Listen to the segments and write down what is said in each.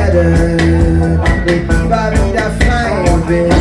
Erde, lebt lieber wieder frei und wild.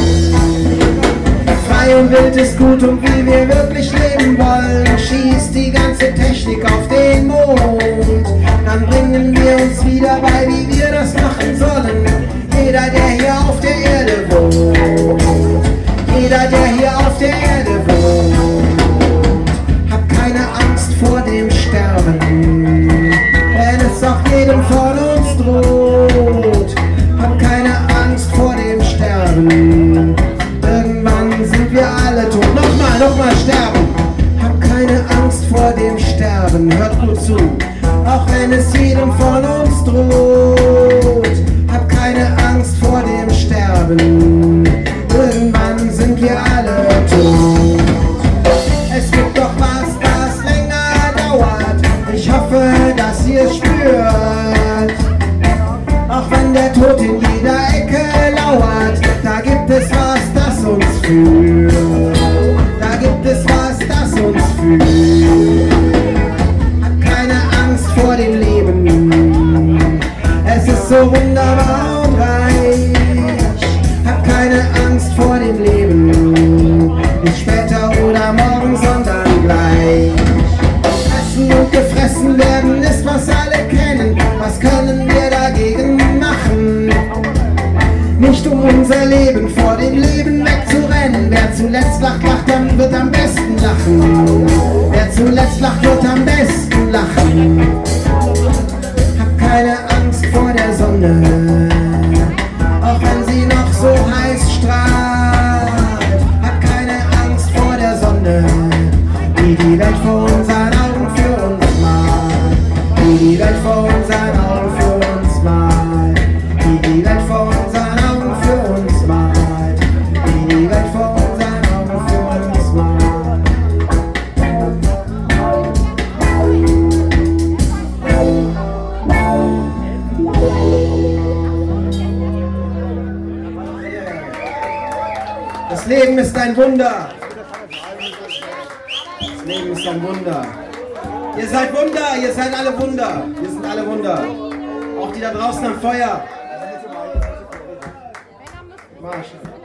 Frei und wild ist gut und wie wir wirklich leben wollen, schießt die ganze Technik auf den Mond. Dann bringen wir uns wieder bei, wie wir das machen sollen. Jeder, der hier auf der Erde wohnt, jeder, der hier auf der Erde wohnt, hab keine Angst vor dem Sterben, wenn es auch jedem von uns droht. Hab keine Angst vor dem Sterben, irgendwann sind wir alle tot. Nochmal sterben. Hab keine Angst vor dem Sterben, hört gut zu, auch wenn es jedem von uns droht. Hab keine Angst vor dem Sterben, irgendwann sind wir alle tot. Es gibt doch was, das länger dauert, ich hoffe, dass ihr es spürt. Auch wenn der Tod in jeder Ecke lauert, da gibt es was, das uns führt. Da gibt es was, das uns führt. Hab keine Angst vor dem Leben, es ist so wunderbar und reich. Hab keine Angst vor dem Leben, nicht später oder morgen, sondern gleich. Essen und gefressen werden ist, was alle kennen. Was können wir dagegen machen? Nicht um unser Leben vor dem Leben wegzurennen. Wer zuletzt lacht, dann wird am besten lachen. Wer zuletzt lacht, wird am besten lachen. Hab keine Angst vor der Sonne, auch wenn sie noch so heiß strahlt. Hab keine Angst vor der Sonne, die Welt vor unseren Augen für uns malt. Die Welt vor unseren Augen für uns malt. Die Welt vor unseren Augen für uns malt. Die Welt vor unseren Augen für uns malt. Das Leben ist ein Wunder. Das Leben ist ein Wunder. Ihr seid Wunder, ihr seid alle Wunder. Wir sind alle Wunder. Auch die da draußen am Feuer. Marsch.